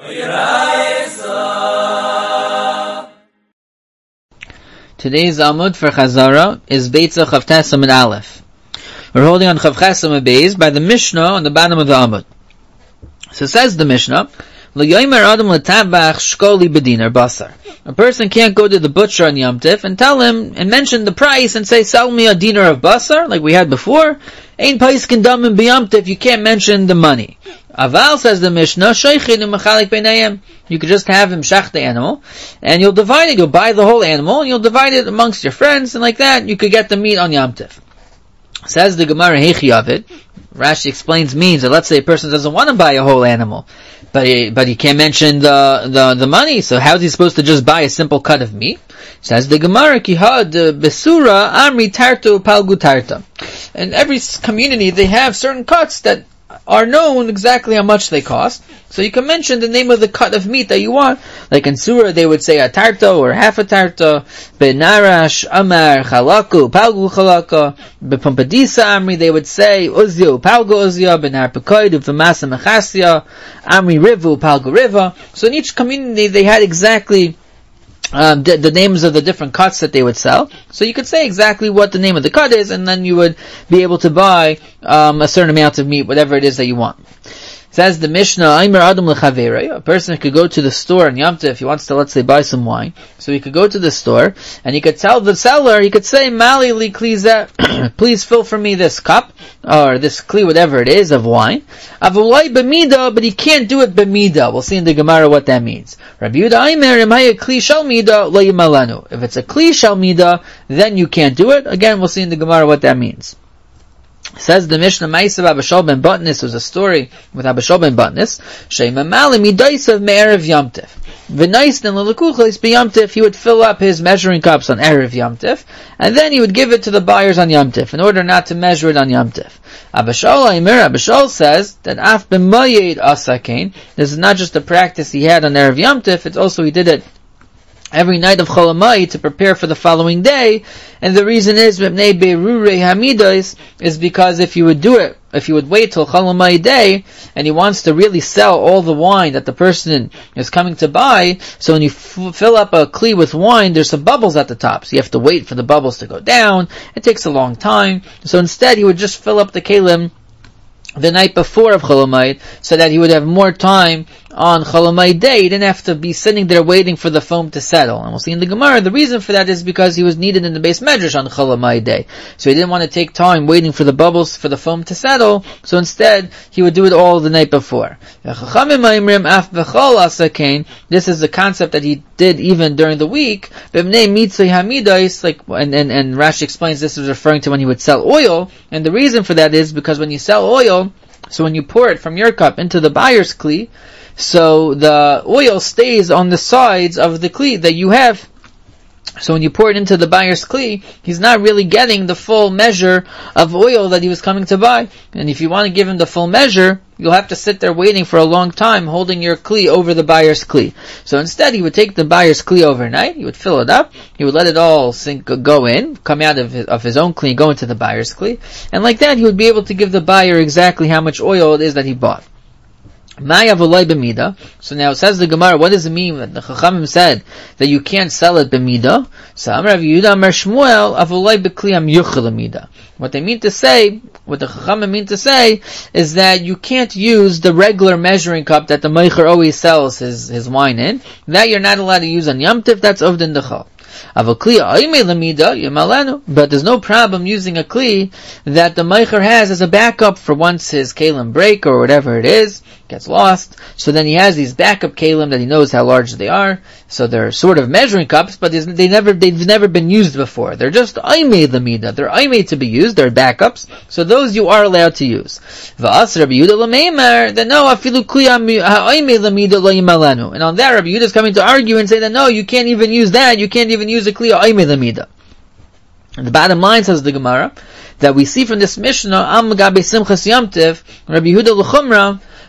Today's Amud for Chazara is Beitzah Chav Tes Amud Aleph. We're holding on Chav Ches Amud Beis by the Mishnah on the bottom of the Amud. So says the Mishnah, L'yomer Adam l'tabach shkoli b'dinar basar. A person can't go to the butcher on Yom Tif and tell him and mention the price and say, sell me a dinar of basar, like we had before. Ein paiskin damim b'Yom Tif, you can't mention the money. Aval, says the Mishnah, sheichin u'machalik b'neihem. You could just have him shach the animal, and you'll divide it, you'll buy the whole animal, and you'll divide it amongst your friends, and like that, you could get the meat on Yom Tif. Says the Gemara, Heichi of it. Rashi explains means that let's say a person doesn't want to buy a whole animal, but he can't mention the money, so how is he supposed to just buy a simple cut of meat? Says the Gemara, Kihad Besura Amri Tartu Palgu Tarta. In every community they have certain cuts that are known exactly how much they cost. So you can mention the name of the cut of meat that you want. Like in Surah they would say a tarta or half a tarta. Benarash, Amar, Chalaku, Palgu Chalaka. Bepampadisa Amri they would say Uzyo, Palgu Uzya, Benar Pekoid, Uvamasa Mechasya, Amri Rivu, Palgu Riva. So in each community they had exactly the names of the different cuts that they would sell. So you could say exactly what the name of the cut is, and then you would be able to buy a certain amount of meat, whatever it is that you want. Says the Mishnah, a person could go to the store on Yom Tov if he wants to, let's say, buy some wine. So he could go to the store, and he could tell the seller, he could say, Mali li klizeh, please fill for me this cup, or this kli, whatever it is, of wine. Avulai b'mida, but he can't do it b'mida. We'll see in the Gemara what that means. Rabbi Yehuda Aimer, imaya kli shal mida, lo yimalanu. If it's a kli shal mida, then you can't do it. Again, we'll see in the Gemara what that means. Says the Mishnah, Ma'asav Abishol ben Batnis was a story with Abishol ben Batnis. Sheima Malim Midaisav Me'erev Yom Tif. V'naisnin l'lekuchlis b'Yom Tif. He would fill up his measuring cups on Erev Yom Tif, and then he would give it to the buyers on Yom Tif in order not to measure it on Yom Tif. Abishol says that Af b'Mayed Asakein. This is not just a practice he had on Erev Yom Tif; it's also he did it every night of Chol Hamoed to prepare for the following day. And the reason is because if you would do it, if you would wait till Chol Hamoed day, and he wants to really sell all the wine that the person is coming to buy, so when you fill up a kli with wine, there's some bubbles at the top, so you have to wait for the bubbles to go down. It takes a long time. So instead he would just fill up the kelim the night before of Chol Hamoed, so that he would have more time on Chol Hamoed day. He didn't have to be sitting there waiting for the foam to settle. And we'll see in the Gemara, the reason for that is because he was needed in the base medrash on Chol Hamoed day. So he didn't want to take time waiting for the bubbles, for the foam to settle, so instead he would do it all the night before. This is the concept that he did even during the week. Like, and Rashi explains this is referring to when he would sell oil, and the reason for that is because when you sell oil, so when you pour it from your cup into the buyer's kli, so the oil stays on the sides of the kli that you have. So when you pour it into the buyer's kli, he's not really getting the full measure of oil that he was coming to buy. And if you want to give him the full measure, you'll have to sit there waiting for a long time, holding your kli over the buyer's kli. So instead, he would take the buyer's kli overnight, he would fill it up, he would let it all go in, come out of his own kli, go into the buyer's kli, and like that, he would be able to give the buyer exactly how much oil it is that he bought. So now it says the Gemara, what does it mean that the Chachamim said that you can't sell it b'mida? So Amar Rav Yehuda Amar Shmuel avulai b'kli hamyuchel b'mida. What they mean to say, what the Chachamim mean to say, is that you can't use the regular measuring cup that the Meicher always sells his wine in. That you're not allowed to use on Yom Tif, that's Ovdin Dechal. But there's no problem using a kli that the meicher has as a backup for once his kalim break or whatever it is, gets lost. So then he has these backup kalim that he knows how large they are. So they're sort of measuring cups, but they've never been used before. They're just aimei lemida. They're aimei to be used. They're backups. So those you are allowed to use. V'as Rabbi Yehuda l'meimer, then no, afilu kli aimei lemida lo yimalenu. And on that, Rabbi Yehuda is coming to argue and say that no, you can't even use that. You can't even use a kli aimei lemida. And the bottom line, says the Gemara, that we see from this Mishnah, Am Gabe Simchas Yom Tiv, Rabbi Yehuda l'chumra,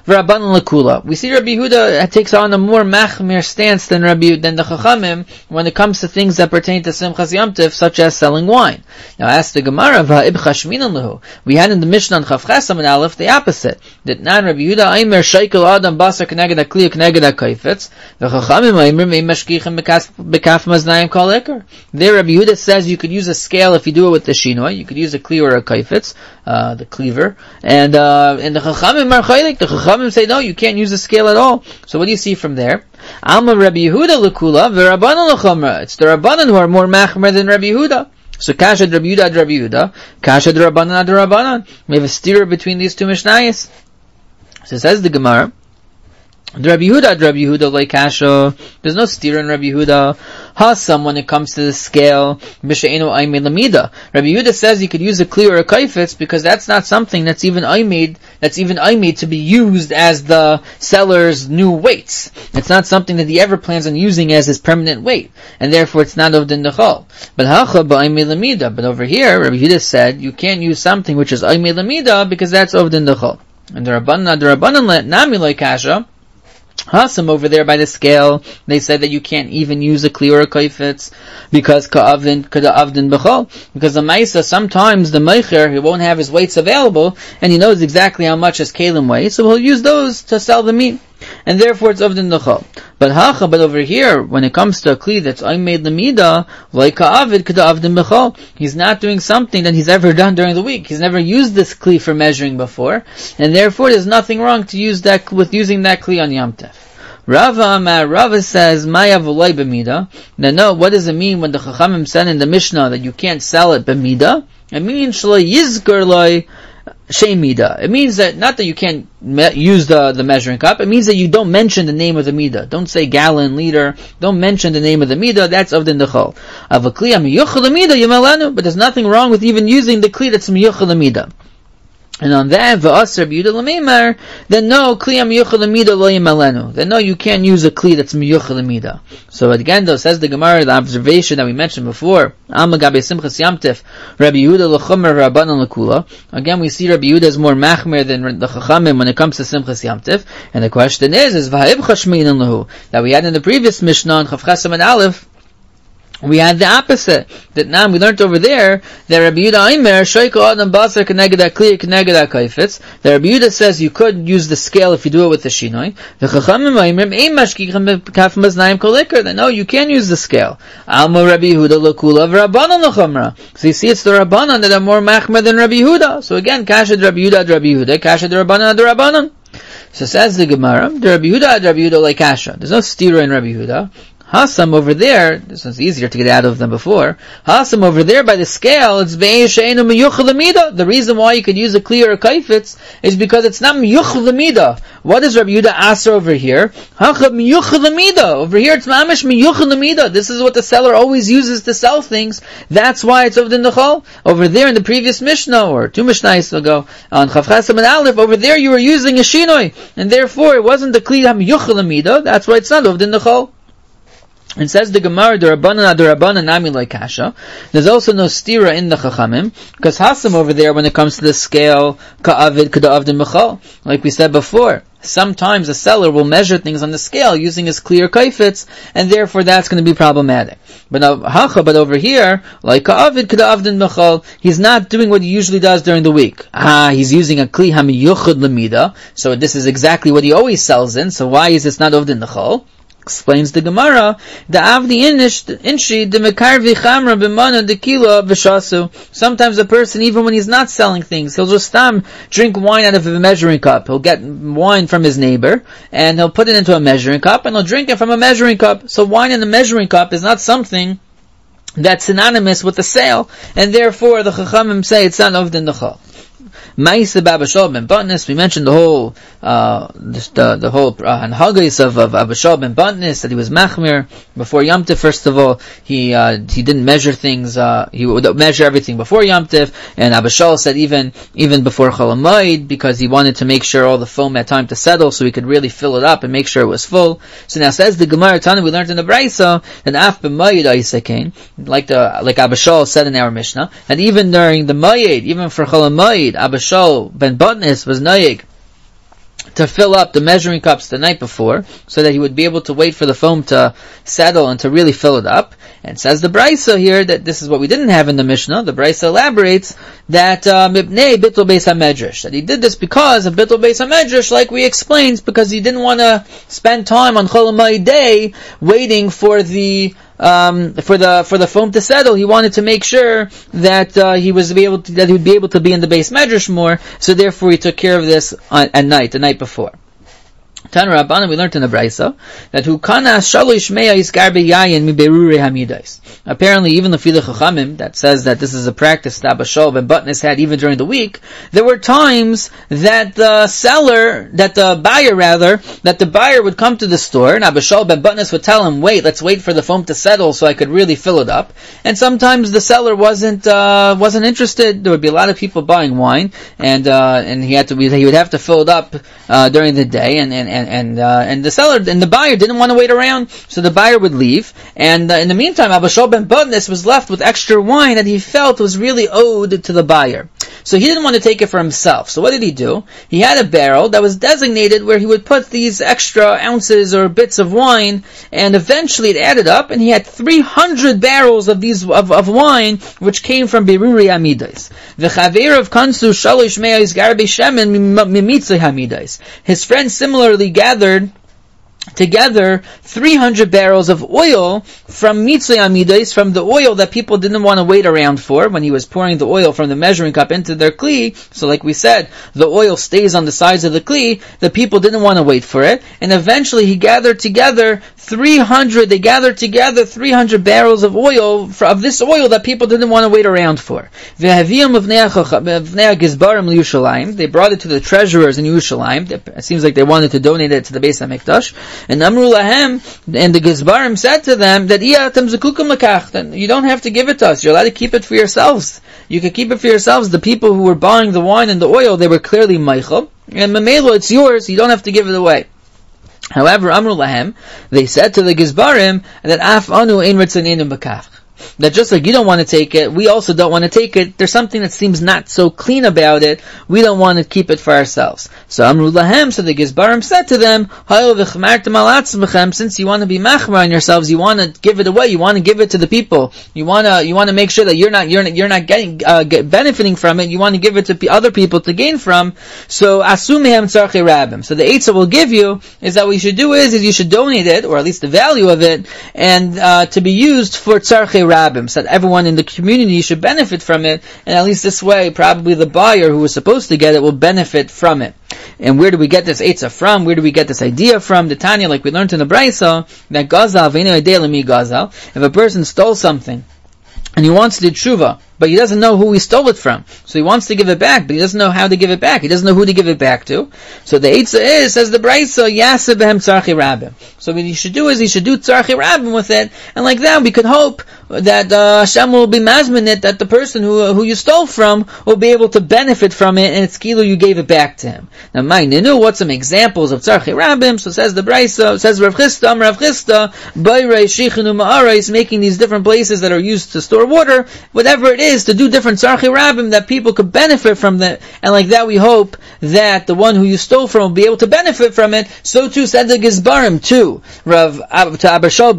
v'Rabbanan Lakula. We see Rabbi Yehuda takes on a more machmir stance than the Chachamim when it comes to things that pertain to Simchas Yom Tov, such as selling wine. Now, ask the Gemara, v'ha'ib chashminan lehu. We had in the Mishnah on Chav Chesam and Aleph the opposite. That nan Rabbi Yehuda aimer sheikel adam basar k'neged ha'kli k'neged ha'kaifetz, v'Chachamim aimer mei mashkichem bekaf maznayim kol ikar. There Rabbi Yehuda says you could use a scale if you do it with the shinoi. You could use a kli or a kaifetz, the cleaver. And the Chachamim are chaylik. The Chachamim say no, you can't use a scale at all. So what do you see from there? Alma Rabbi Yehuda lekula v'Rabbanan lechomra. It's the Rabbanan who are more machmer than Rabbi Yehuda. So kasha Rabbi Yehuda ad Rabbi Yehuda, kasha Rabbanan ad Rabbanan. We have a steer between these two mishnayos. So it says the Gemara, Rabbi Yehuda like kasha. There's no steer in Rabbi Yehuda. Hasam, when it comes to the scale, b'she'enu aimid lamida. Rabbi Yehuda says you could use a kli or a kaifetz because that's not something that's even aimid to be used as the seller's new weights. It's not something that he ever plans on using as his permanent weight, and therefore it's not ovdin dechol. But hacha ba'aimid lamida. But over here, Rabbi Yehuda said you can't use something which is aimid lamida because that's ovdin dechol. And the Rabbanan let nami like kasha. Hasam over there by the scale, they said that you can't even use a kli or a kaifetz because ka'avdin b'chol. Because the ma'isa, sometimes the meicher, he won't have his weights available, and he knows exactly how much his kalim weighs, so he'll use those to sell the meat. And therefore it's avdin b'chol. But over here, when it comes to a kli that's made lamida, like ka'avid avdin b'chol, he's not doing something that he's ever done during the week. He's never used this kli for measuring before, and therefore there's nothing wrong to use that with using that kli on Yom Tov. Rava says, Maya v'loi b'mida. Now, no, what does it mean when the Chachamim said in the Mishnah that you can't sell it b'mida? It means shlo yizkar loi she'mida. It means that, not that you can't use the measuring cup, it means that you don't mention the name of the midah. Don't say gallon, liter, don't mention the name of the midah, that's avdin dechol. Av a kli miyuchel midah yamalanu, but there's nothing wrong with even using the kli that's miyuchel midah. And on that, v'asar b'yuda l'meimar, then no, kli miyuchel midah lo yamalanu. Then no, you can't use a kli that's miyuchel midah. So again, though, says the Gemara, the observation that we mentioned before, Alma gabe simchas Yom Tov, Rabbi Yehuda l'chomer v'Rabbanan l'kula. Again, we see Rabbi Yehuda is more machmer than the Chachamim when it comes to simchas Yom Tov. And the question is v'ha'ib chashminan lahu, that we had in the previous Mishnah on Chav Chesam and Aleph. We had the opposite. That now we learned over there that Rabbi Yehuda Aimer Shoiko Adam Basar Keneged HaKli Keneged HaKaifetz. That Rabbi Yehuda says you could use the scale if you do it with the shinoi. The Chachamim Aimer Ein Mashkichem Bekaf Maznayim Kol Iker. That no, you can use the scale. Alma Rabbi Yehuda L'Kula V'Rabbanan L'Chomra. So you see, it's the Rabbanan that are more machmer than Rabbi Yehuda. So again, Kasha Rabbi Yehuda ad Rabbi Yehuda, Kasha Rabbanan ad Rabbanan. So says the Gemara, the Rabbi Yehuda ad Rabbi Yehuda like Kasha. There's no stira in Rabbi Yehuda. Hasam over there, this one's easier to get out of than before. Hasam over there by the scale, it's ve'esheinu miyuchel l'mida. The reason why you could use a kli or a kaifetz is because it's not miyuchel l'mida. What does Rabbi Yehuda ask over here? Hacha miyuchel l'mida. Over here it's mamish miyuchel l'mida. This is what the seller always uses to sell things. That's why it's ovdin dechol. Over there in the previous Mishnah, or two Mishnahs ago, on Chav Chesam and Aleph, over there you were using a shinoi. And therefore it wasn't the kli miyuchel l'mida. That's why it's not ovdin dechol. And says the Gemara, the Rabbanan nami like kasha. There's also no stira in the Chachamim, because Hasam over there, when it comes to the scale, ka'avid k'da'avdin b'chol. Like we said before, sometimes a seller will measure things on the scale using his clear kaifetz, and therefore that's going to be problematic. But over here, like ka'avid k'da'avdin b'chol, he's not doing what he usually does during the week. He's using a kli hamiyuchud l'mida, so this is exactly what he always sells in, so why is this not ovdin b'chol? Explains the Gemara, the avdi inshi the mekarvi chamra b'mana the kilo b'shasu. Sometimes a person, even when he's not selling things, he'll just drink wine out of a measuring cup. He'll get wine from his neighbor, and he'll put it into a measuring cup, and he'll drink it from a measuring cup. So wine in a measuring cup is not something that's synonymous with the sale, and therefore the Chachamim say it's not ovdin dechol. Ma'isa Abishal ben Butnis. We mentioned the whole hanhagos of Abishal ben Butnis, that he was machmir before Yom Tov. First of all, he didn't measure things. He would measure everything before Yom Tov, and Abishal said even before Chol Hamoed, because he wanted to make sure all the foam had time to settle, so he could really fill it up and make sure it was full. So now says the Gemara Tana, we learned in the Brisa that af b'mayid aisakain, like Abishal said in our Mishnah, and even during the Mayid, even for Chol Hamoed, Abishal ben Butnis was nayig to fill up the measuring cups the night before, so that he would be able to wait for the foam to settle and to really fill it up. And says the Brisa here that this is what we didn't have in the Mishnah. The Brisa elaborates that Mibnei Bittul Beis HaMedrash, that he did this because of Bittul Beis HaMedrash, like we explained, because he didn't want to spend time on Chol Hamoed Day waiting for the foam to settle. He wanted to make sure that he would be able to be in the Beis Medrash more. So therefore, he took care of this at night, the night before. Tana Rabbanan, we learned in the Brisa that Hukana Shalosh Mea Isgar Beyayin Mi Berurei Hamidais. Apparently, even the Fila Chachamim that says that this is a practice that Abba Shaul ben Batnis had even during the week, there were times that the buyer would come to the store, and Abba Shaul ben Batnis would tell him, "Wait, let's wait for the foam to settle so I could really fill it up." And sometimes the seller wasn't interested. There would be a lot of people buying wine, and he would have to fill it up during the day, and the seller and the buyer didn't want to wait around, so the buyer would leave. And in the meantime, Abba Shaul ben Batnis was left with extra wine that he felt was really owed to the buyer. So he didn't want to take it for himself. So what did he do? He had a barrel that was designated where he would put these extra ounces or bits of wine, and eventually it added up, and he had 300 barrels of these of wine, which came from Berurei Hamidais. The Chaver of Kansu Shalosh Mea Isgar Beishemen Mimitzei Hamidais. His friends similarly gathered together 300 barrels of oil from Mitzvah Amidais, from the oil that people didn't want to wait around for when he was pouring the oil from the measuring cup into their kli. So like we said, the oil stays on the sides of the kli. The people didn't want to wait for it, and eventually he gathered together 300 barrels of oil, of this oil that people didn't want to wait around for. They brought it to the treasurers in Yerushalayim. It seems like they wanted to donate it to the Beis HaMikdash. And Amru Lahem, and the Gizbarim said to them that you don't have to give it to us. You're allowed to keep it for yourselves. You can keep it for yourselves. The people who were buying the wine and the oil, they were clearly Meichel. And Mamelo, it's yours. You don't have to give it away. However, Amru Lahem, they said to the Gizbarim that Af Anu Ein Ritzaneinu B'kach. That just like you don't want to take it, we also don't want to take it. There's something that seems not so clean about it. We don't want to keep it for ourselves. So Amru Lahem, so the Gizbarim said to them, since you want to be machmar on yourselves, you want to give it away, you want to give it to the people, you want to make sure that you're not getting benefiting from it, you want to give it to other people to gain from. So asumehem tzarchei rabim. So the eitzah will give you is that what you should do is you should donate it, or at least the value of it, and to be used for tzarchei rabim, so that everyone in the community should benefit from it, and at least this way, probably the buyer who was supposed to get it will benefit from it. And where do we get this eitzah from? Where do we get this idea from? The Tanya, like we learned in the Brisa, that gazal v'eino yodei l'mi gazal. If a person stole something and he wants to do tshuva, but he doesn't know who he stole it from, so he wants to give it back, but he doesn't know how to give it back. He doesn't know who to give it back to. So the eitzah is, says the Brisa, yaseh behem tzarchei rabim. So what he should do is he should do tzarchei rabim with it, and like that we could hope that Hashem will be mazminit, that the person who you stole from will be able to benefit from it, and it's kilu you gave it back to him. Now, what's some examples of tzarchei rabim? So says the Brisa, says Rav Chisda, bayrei shichinu ma'arais, making these different places that are used to store water, whatever it is, to do different tzarchei rabim that people could benefit from that, and like that we hope that the one who you stole from will be able to benefit from it. So too said the Gizbarim to Abba Shaul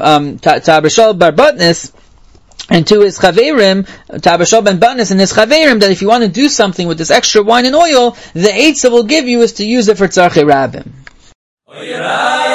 bar Batnis, and to his chaverim, to Abba Shaul ben Batnis and his chaverim, that if you want to do something with this extra wine and oil, the eitzah will give you is to use it for tzarchei rabim.